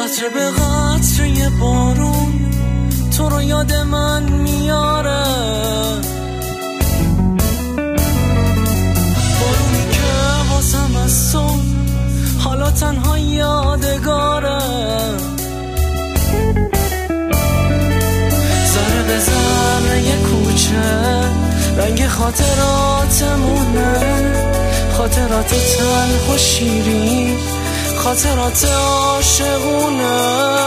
قطره به قطره بارون تو رو یاد من میاره، بارونی که واسم از تو حالا تنها یادگاره، ذره به ذره کوچه رنگ خاطراتمونه، خاطرات تلخ و شیرین، خاطرات عاشقونه.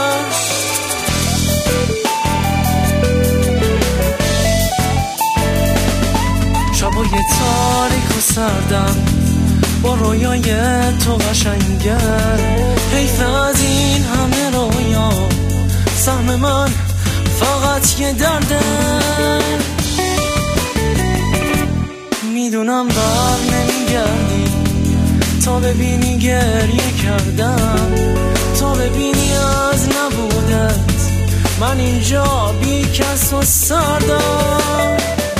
شبای تاریک و سردم با رویای تو قشنگه، حیف از این همه رویا، سهم من فقط یه درده. میدونم بر نمیگردی تا ببینی گریه کردم، تا ببینی از نبودت من اینجا بی کس و سردم.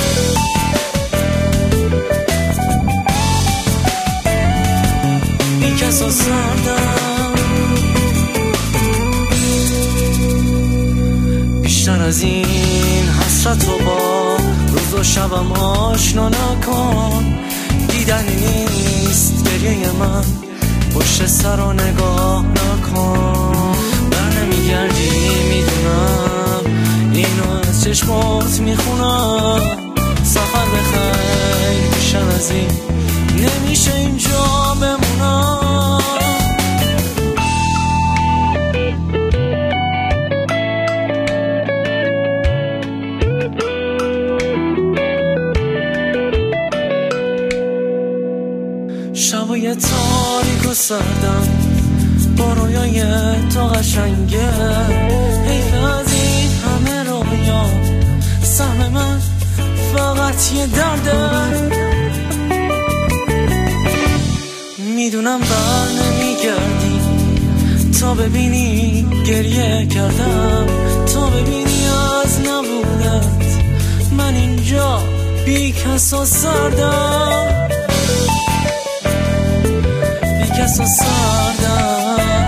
بی کس و سردم. بیشتر از این حسرت رو با روز و شبم آشنا نکن، دیدنی نیست گریه من، پشت سر رو نگاه نکن. بر نمیگردی میدونم، اینو از چشمات میخونم. سفر بخیر بیشتر از این نمیشه اینجا بمونم. شبای تاریک و سردم با رویای تو قشنگه، حیف از این همه رویا، سهم من فقط یه درده. میدونم بر نمیگردی تا ببینی گریه کردم، تا ببینی از نبودت من اینجا بی کس و سردم. کس و سردم.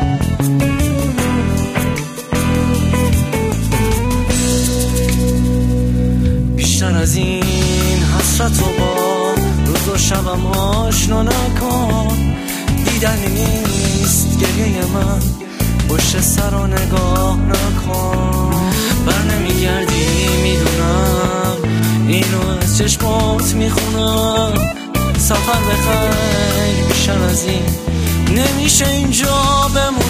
بیشتر از این حسرت رو با روز و شبم آشنا نکن، دیدنی نیست گریه من، پشت سر رو نگاه نکن. بر نمیگردی میدونم، اینو از چشمات میخونم. سفر بخیر بیشتر از این نمیشه اینجا بمون.